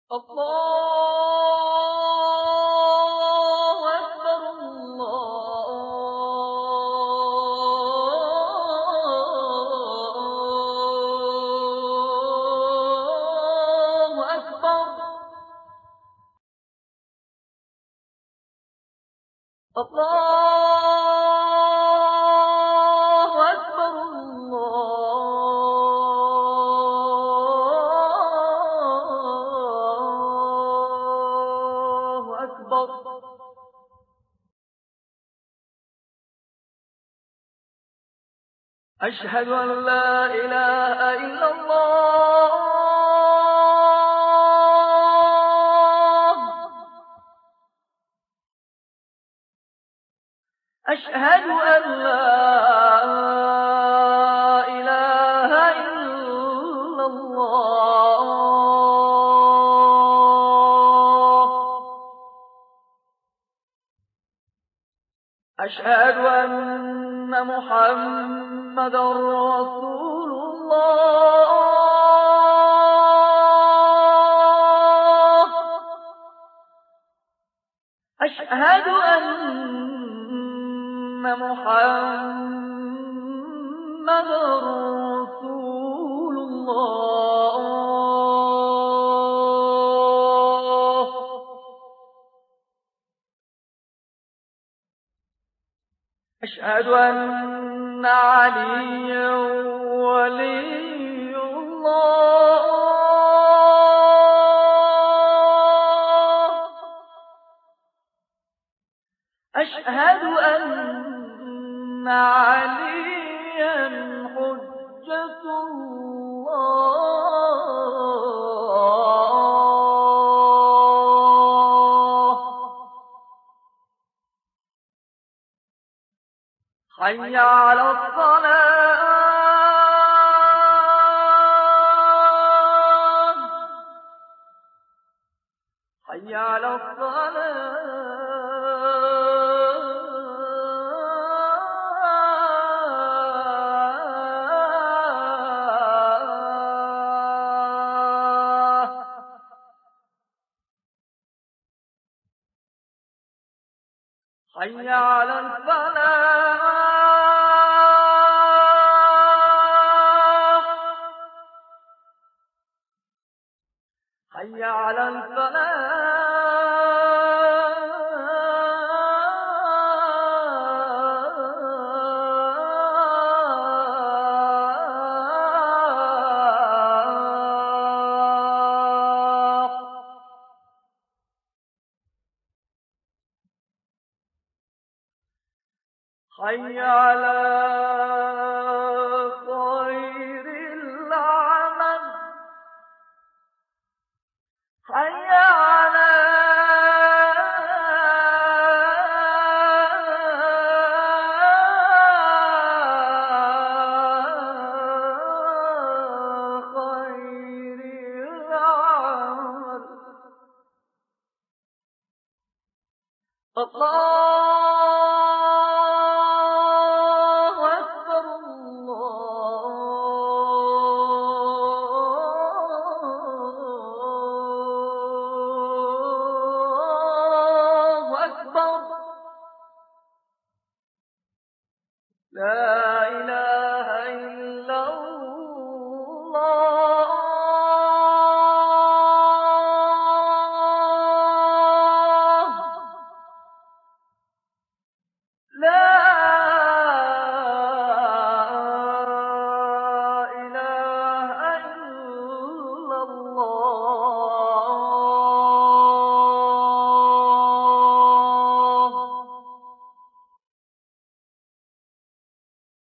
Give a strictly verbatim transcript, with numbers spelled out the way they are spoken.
الله أكبر الله أكبر الله أكبر الله أكبر. أشهد أن لا إله إلا الله. أشهد أن لا إله إلا الله. أشهد أن محمدا رسول الله. أشهد أن محمدا رسول الله. أشهد أن عليا ولي الله. أشهد أن عليا حجة الله. حي على الصلاة. حي على الصلاة. حي على الفلاح. حي على الفلاح. حي على خير العمل. حي على خير العمل. الله